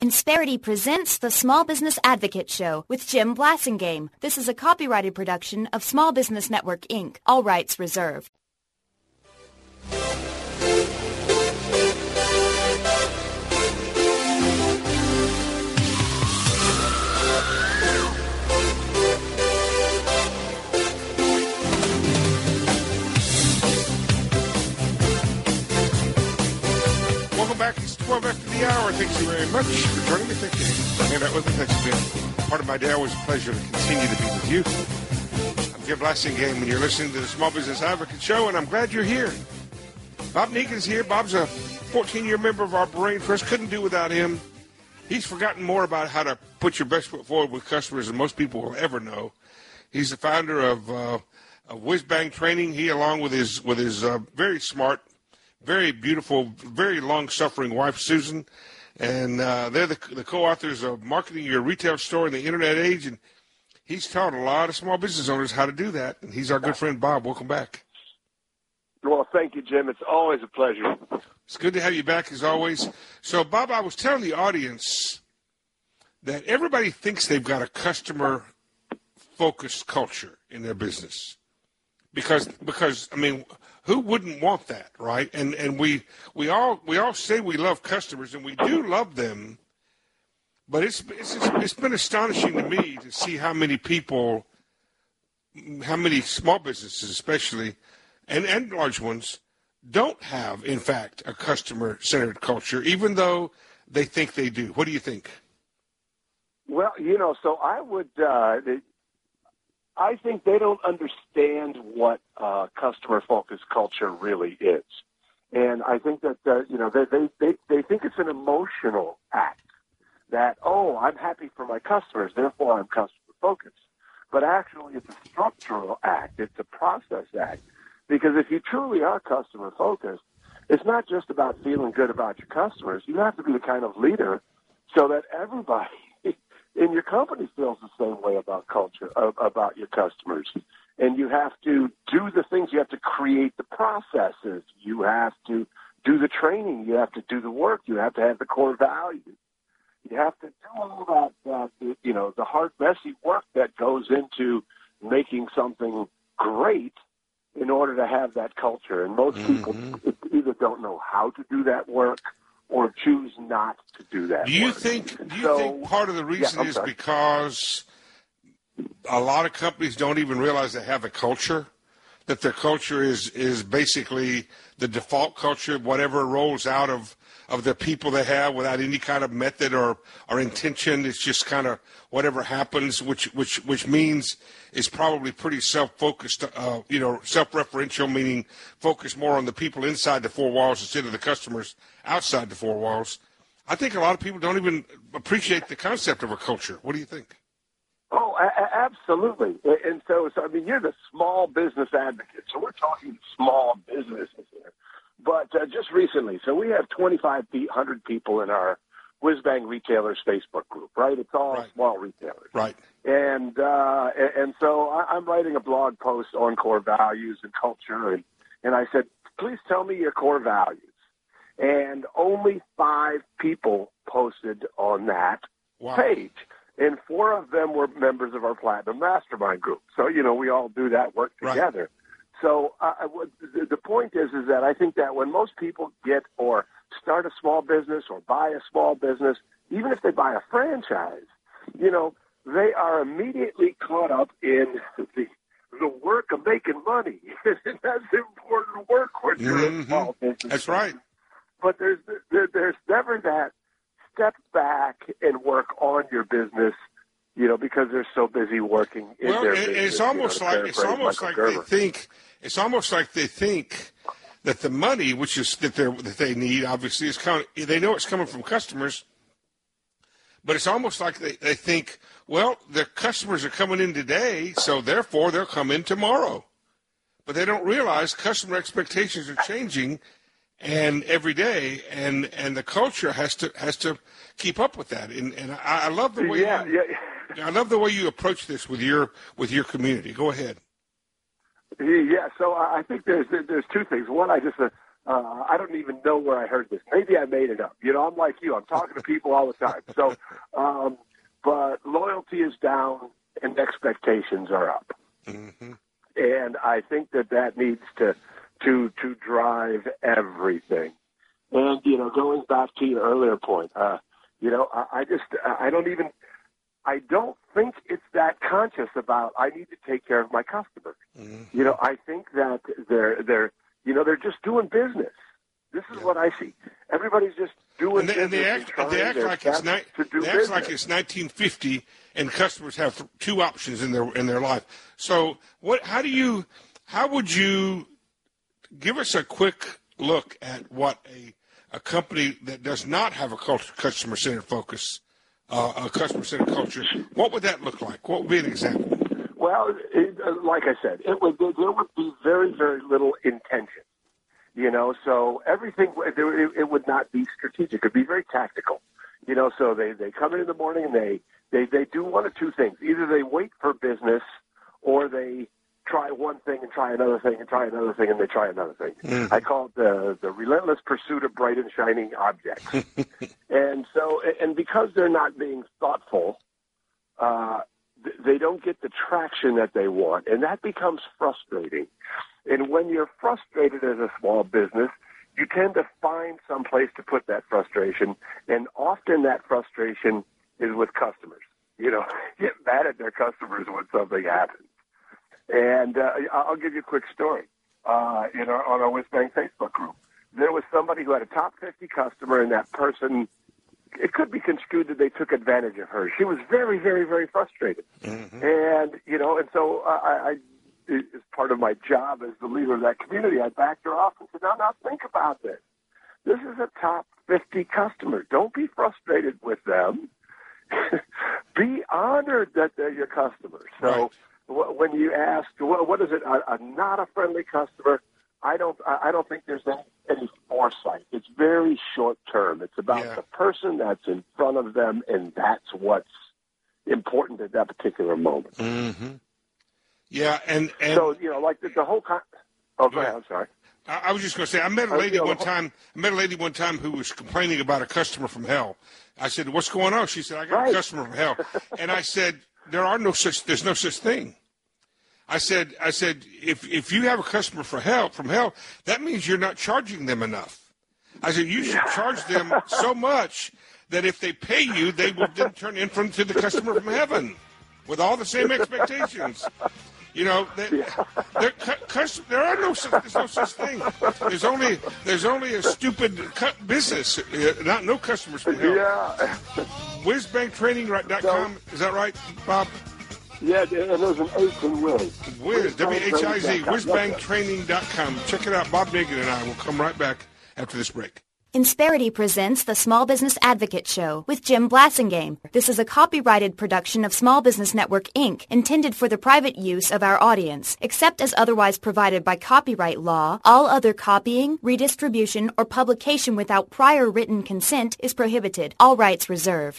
Insperity presents the Small Business Advocate Show with Jim Blasingame. This is a copyrighted production of Small Business Network, Inc. All rights reserved. Welcome back. It's 12 after the hour. Thank you very much for joining me. Thank you for hanging out with me. Thanks for being part of my day. Always a pleasure to continue to be with you. I'm Jim Blasingame, and you're listening to the Small Business Advocate Show, and I'm glad you're here. Bob Negan's here. Bob's a 14-year member of our Brain Trust. Couldn't do without him. He's forgotten more about how to put your best foot forward with customers than most people will ever know. He's the founder of Whiz-Bang Training. He, along with his very smart, very beautiful, very long-suffering wife, Susan, and they're the co-authors of Marketing Your Retail Store in the Internet Age, and he's taught a lot of small business owners how to do that, and he's our good friend, Bob. Welcome back. Well, thank you, Jim. It's always a pleasure. It's good to have you back, as always. So, Bob, I was telling the audience that everybody thinks they've got a customer-focused culture in their business because I mean, who wouldn't want that, right? And we all say we love customers, and we do love them, but it's been astonishing to me to see how many small businesses, especially, and large ones, don't have, in fact, a customer-centered culture, even though they think they do. What do you think? Well, so I would. I think they don't understand what customer-focused culture really is, and I think that they think it's an emotional act. That I'm happy for my customers, therefore I'm customer-focused. But actually, it's a structural act. It's a process act. Because if you truly are customer-focused, it's not just about feeling good about your customers. You have to be the kind of leader so that everybody in your company feels the same way about culture, about your customers. And you have to do the things. You have to create the processes. You have to do the training. You have to do the work. You have to have the core values. You have to do all that the hard, messy work that goes into making something great in order to have that culture. And most people either don't know how to do that work or choose not to do that work. Do you think part of the reason is because a lot of companies don't even realize they have a culture, that their culture is basically the default culture, whatever rolls out of the people they have without any kind of method or intention? It's just kind of whatever happens, which means is probably pretty self-focused, self-referential, meaning focused more on the people inside the four walls instead of the customers outside the four walls. I think a lot of people don't even appreciate the concept of a culture. What do you think? Oh, absolutely. And so I mean, you're the small business advocate, so we're talking small businesses here. But just recently, so we have 2,500 people in our Whiz-Bang Retailers Facebook group, right? It's all small retailers. Right. And so I'm writing a blog post on core values and culture, and I said, please tell me your core values. And only 5 people posted on that page. And 4 of them were members of our Platinum Mastermind group. So, we all do that work together. Right. So the point is that I think that when most people get or start a small business or buy a small business, even if they buy a franchise, they are immediately caught up in the work of making money. That's important work when you're a small business. That's right. But there's never that step back and work on your business, because they're so busy working in their business. It's almost like they think that the money, which is that they need, obviously, is coming. They know it's coming from customers, but it's almost like they think, well, the customers are coming in today, so therefore they'll come in tomorrow. But they don't realize customer expectations are changing, and every day, and the culture has to keep up with that. And I love the way I love the way you approach this with your community. Go ahead. Yeah, so I think there's 2 things. One, I I don't even know where I heard this. Maybe I made it up. I'm like you. I'm talking to people all the time. So, but loyalty is down and expectations are up. Mm-hmm. And I think that needs to drive everything. And, going back to your earlier point, I don't think it's that conscious about, I need to take care of my customer. Mm-hmm. I think that they're just doing business. This is what I see. Everybody's just doing business. And they act like it's 1950, and customers have two options in their life. So, how would you give us a quick look at what a company that does not have a customer-centered focus, a customer-centered culture, what would that look like? What would be an example? Well, like I said, there would be very, very little intention. So everything, it would not be strategic. It would be very tactical. So they come in the morning and they do one of two things. Either they wait for business, or they try one thing and try another thing and try another thing and they try another thing. Mm-hmm. I call it the relentless pursuit of bright and shining objects. And because they're not being thoughtful, they don't get the traction that they want, and that becomes frustrating. And when you're frustrated as a small business, you tend to find some place to put that frustration, and often that frustration is with customers. Get mad at their customers when something happens. And I'll give you a quick story. On our WizBang Facebook group, there was somebody who had a top 50 customer, and that person, it could be construed that they took advantage of her. She was very, very, very frustrated. Mm-hmm. And, and so I as part of my job as the leader of that community, I backed her off and said, now think about this. This is a top 50 customer. Don't be frustrated with them. Be honored that they're your customer. So when you ask, what is it, not a friendly customer, I don't think there's any foresight. It's very short term. It's about the person that's in front of them, and that's what's important at that particular moment. Mm-hmm. Yeah, and so like the whole. Oh, go ahead. I'm sorry. I was just going to say, I met a lady one time who was complaining about a customer from hell. I said, "What's going on?" She said, "I got a customer from hell," and I said, "There's no such thing." I said, if you have a customer from hell, that means you're not charging them enough. I said, you should charge them so much that if they pay you, they will then turn into the customer from heaven with all the same expectations. There are no such thing. There's only a stupid business, no customers from hell. Yeah. WizBangTraining.com, is that right, Bob? Yeah, and there's an H in Wiz. Wiz, W-H-I-Z, WizBangTraining.com. Check it out. Bob Megan and I will come right back after this break. Insperity presents the Small Business Advocate Show with Jim Blasingame. This is a copyrighted production of Small Business Network, Inc., intended for the private use of our audience. Except as otherwise provided by copyright law, all other copying, redistribution, or publication without prior written consent is prohibited. All rights reserved.